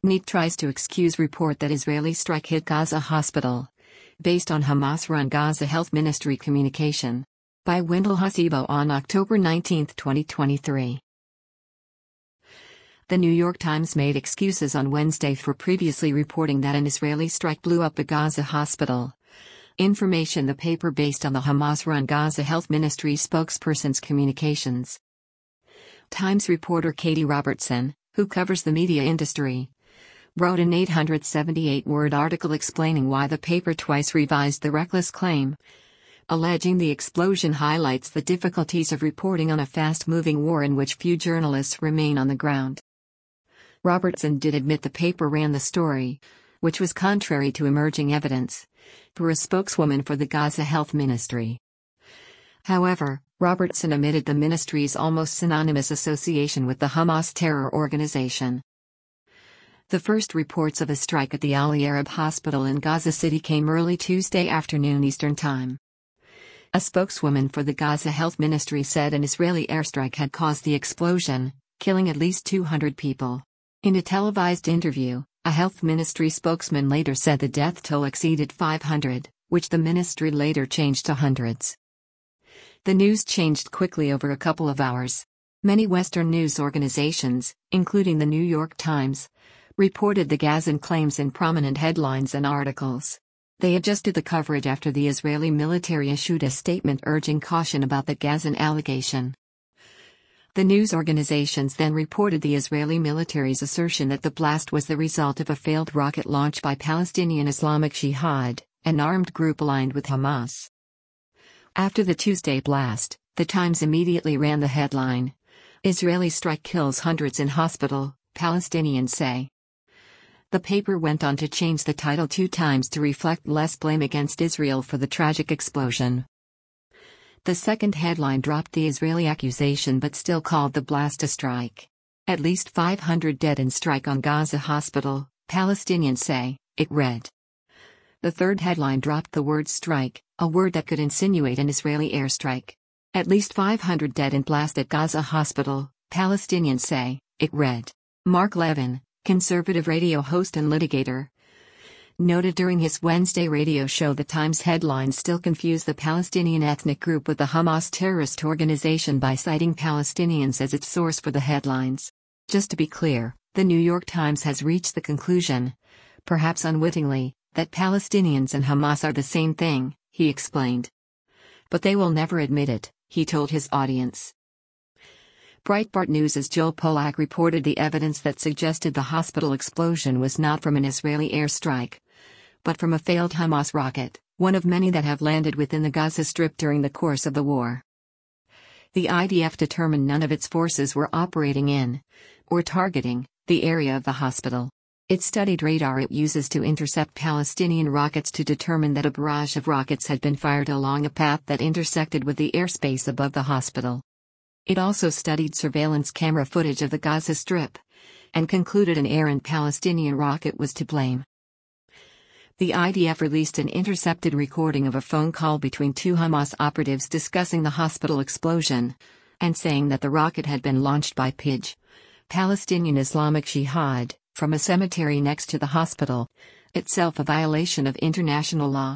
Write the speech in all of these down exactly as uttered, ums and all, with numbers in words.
Neat tries to excuse report that Israeli strike hit Gaza hospital. Based on Hamas-run Gaza Health Ministry communication. By Wendell Hasibo on October nineteenth, twenty twenty-three. The New York Times made excuses on Wednesday for previously reporting that an Israeli strike blew up a Gaza hospital. Information the paper based on the Hamas-run Gaza Health Ministry spokesperson's communications. Times reporter Katie Robertson, who covers the media industry, wrote an eight hundred seventy-eight word article explaining why the paper twice revised the reckless claim, alleging the explosion highlights the difficulties of reporting on a fast-moving war in which few journalists remain on the ground. Robertson did admit the paper ran the story, which was contrary to emerging evidence, through a spokeswoman for the Gaza Health Ministry. However, Robertson omitted the ministry's almost synonymous association with the Hamas terror organization. The first reports of a strike at the Ali Arab Hospital in Gaza City came early Tuesday afternoon Eastern Time. A spokeswoman for the Gaza Health Ministry said an Israeli airstrike had caused the explosion, killing at least two hundred people. In a televised interview, a health ministry spokesman later said the death toll exceeded five hundred, which the ministry later changed to hundreds. The news changed quickly over a couple of hours. Many Western news organizations, including the New York Times, reported the Gazan claims in prominent headlines and articles. They adjusted the coverage after the Israeli military issued a statement urging caution about the Gazan allegation. The news organizations then reported the Israeli military's assertion that the blast was the result of a failed rocket launch by Palestinian Islamic Jihad, an armed group aligned with Hamas. After the Tuesday blast, the Times immediately ran the headline, "Israeli strike kills hundreds in hospital, Palestinians say." The paper went on to change the title two times to reflect less blame against Israel for the tragic explosion. The second headline dropped the Israeli accusation but still called the blast a strike. At least five hundred dead in strike on Gaza hospital, Palestinians say, it read. The third headline dropped the word strike, a word that could insinuate an Israeli airstrike. At least five hundred dead in blast at Gaza hospital, Palestinians say, it read. Mark Levin, conservative radio host and litigator, noted during his Wednesday radio show the Times headlines still confuse the Palestinian ethnic group with the Hamas terrorist organization by citing Palestinians as its source for the headlines. Just to be clear, the New York Times has reached the conclusion, perhaps unwittingly, that Palestinians and Hamas are the same thing, he explained. But they will never admit it, he told his audience. Breitbart News' Joel Pollack reported the evidence that suggested the hospital explosion was not from an Israeli airstrike, but from a failed Hamas rocket, one of many that have landed within the Gaza Strip during the course of the war. The I D F determined none of its forces were operating in, or targeting, the area of the hospital. It studied radar it uses to intercept Palestinian rockets to determine that a barrage of rockets had been fired along a path that intersected with the airspace above the hospital. It also studied surveillance camera footage of the Gaza Strip, and concluded an errant Palestinian rocket was to blame. The I D F released an intercepted recording of a phone call between two Hamas operatives discussing the hospital explosion, and saying that the rocket had been launched by P I J, Palestinian Islamic Jihad, from a cemetery next to the hospital, itself a violation of international law.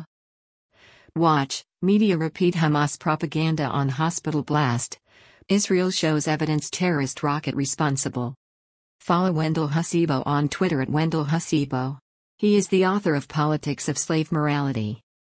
Watch, media repeat Hamas propaganda on hospital blast. Israel shows evidence terrorist rocket responsible. Follow Wendell Hasibo on Twitter at Wendell Hasibo. He is the author of Politics of Slave Morality.